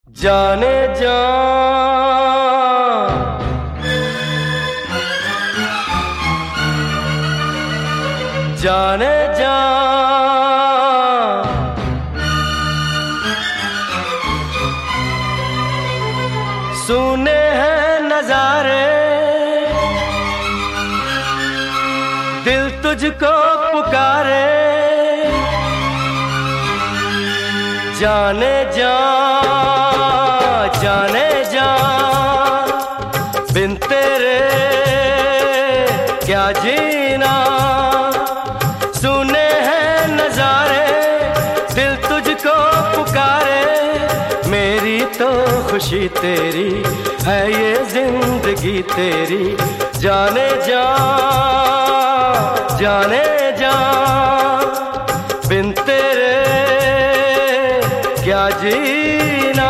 जाने जा जाने जा सुने हैं नजारे दिल तुझको पुकारे जाने जा जाने जा बिन तेरे क्या जीना सुने हैं नजारे दिल तुझको पुकारे मेरी तो खुशी तेरी है ये जिंदगी तेरी जाने जा जाने जा बिन तेरे क्या जीना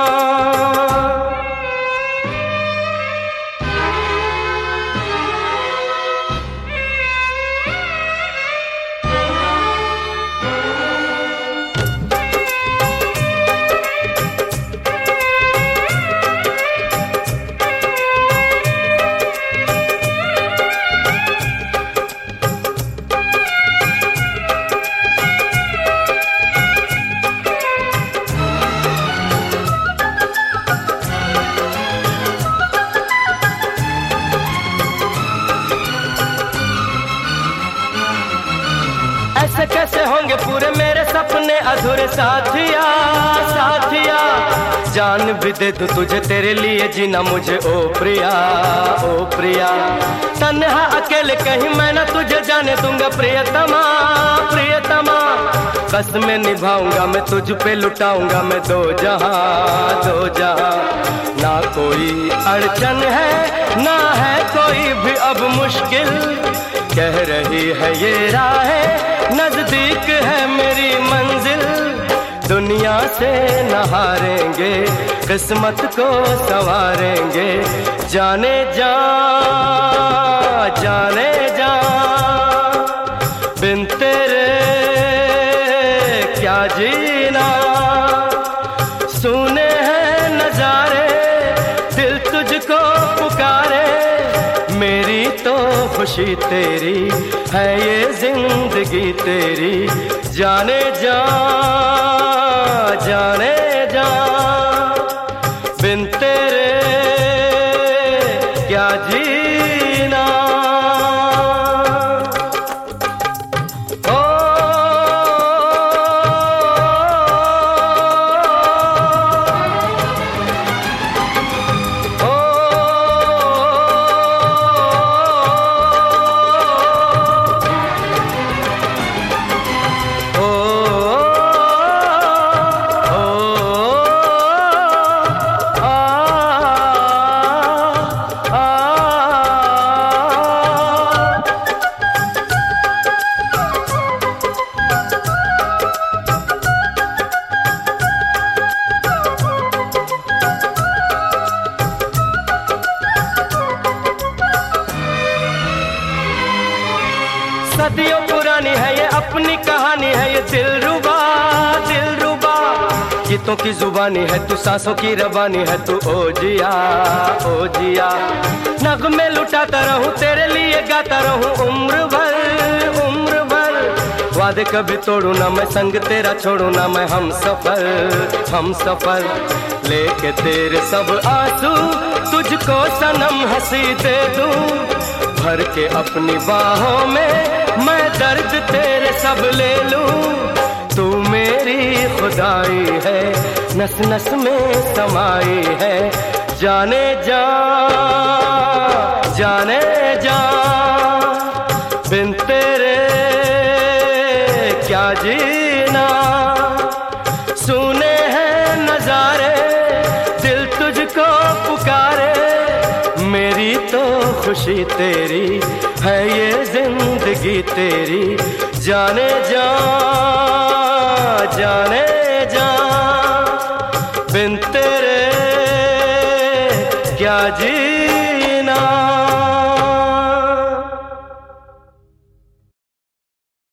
ऐसे कैसे होंगे पूरे मेरे सपने अधूरे साथिया साथिया जान भी दे दूं तुझे तेरे लिए जीना मुझे ओ प्रिया तन्हा अकेले कहीं मैं ना तुझे जाने दूंगा प्रियतमा प्रियतमा कसमें निभाऊंगा मैं तुझ पे लुटाऊंगा मैं दो जहां ना कोई अड़चन है ना है कोई भी अब मुश्किल कह रही है ये राहें नजदीक है मेरी मंजिल दुनिया से न हारेंगे किस्मत को संवारेंगे जाने जा जाने जा बिन तेरे क्या जीना सुने हैं नजारे दिल तुझको पुकारे मेरी तो खुशी तेरी है ये जिंदगी तेरी जाने जा जाने जा बिन तेरे क्या जीना सदियों पुरानी है ये अपनी कहानी है ये दिलरुबा गीतों की जुबानी है तू सांसों की रबानी है तू ओ जिया नगमे लुटाता रहूं तेरे लिए गाता रहूं उम्र भर वादे कभी तोड़ू ना मैं संग तेरा छोड़ू ना मैं हम सफर लेके तेरे सब आंसू तुझको सनम हंसी दे दूं भर के अपनी बाहों में मैं दर्द तेरे सब ले लूं तू मेरी खुदाई है नस नस में समाई है जाने जा जाने जा बिन तेरे क्या जीना सुने हैं नजारे दिल तुझको पुकारे मेरी तो खुशी तेरी है ये जिंदगी तेरी जाने जा